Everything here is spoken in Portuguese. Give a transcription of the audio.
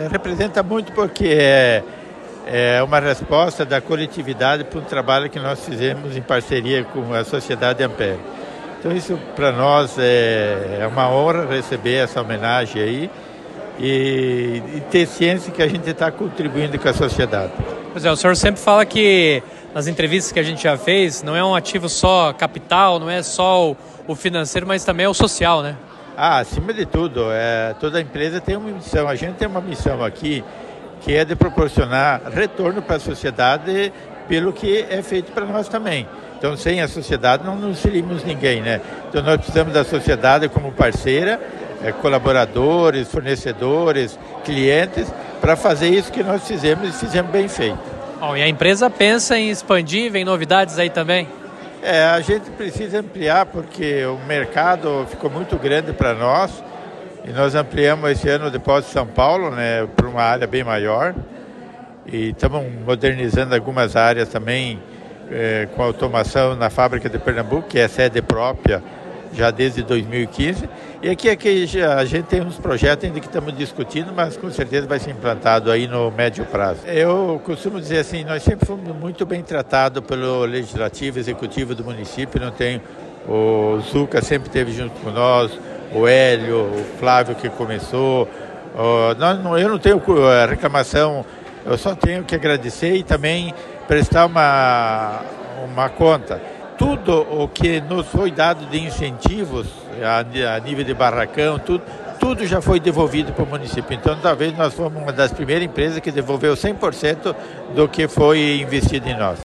representa muito porque é uma resposta da coletividade para um trabalho que nós fizemos em parceria com a Sociedade Ampere. Então isso para nós é uma honra receber essa homenagem aí e ter ciência que a gente está contribuindo com a sociedade. Pois é, o senhor sempre fala que nas entrevistas que a gente já fez, não é um ativo só capital, não é só o financeiro, mas também é o social, né? Acima de tudo, toda empresa tem uma missão. A gente tem uma missão aqui que é de proporcionar retorno para a sociedade pelo que é feito para nós também. Então, sem a sociedade não seríamos ninguém, né? Então, nós precisamos da sociedade como parceira, colaboradores, fornecedores, clientes, para fazer isso que nós fizemos e fizemos bem feito. Bom, e a empresa pensa em expandir, vem novidades aí também? A gente precisa ampliar porque o mercado ficou muito grande para nós e nós ampliamos esse ano o depósito de São Paulo, né, para uma área bem maior e estamos modernizando algumas áreas também com automação na fábrica de Pernambuco, que é sede própria já desde 2015. E aqui a gente tem uns projetos ainda que estamos discutindo, mas com certeza vai ser implantado aí no médio prazo. Eu costumo dizer assim, nós sempre fomos muito bem tratados pelo Legislativo, Executivo do município, não tem, o Zuca sempre esteve junto com nós, o Hélio, o Flávio que começou, eu não tenho reclamação, eu só tenho que agradecer e também prestar uma conta. Tudo o que nos foi dado de incentivos a nível de barracão, tudo já foi devolvido para o município. Então, talvez nós fomos uma das primeiras empresas que devolveu 100% do que foi investido em nós.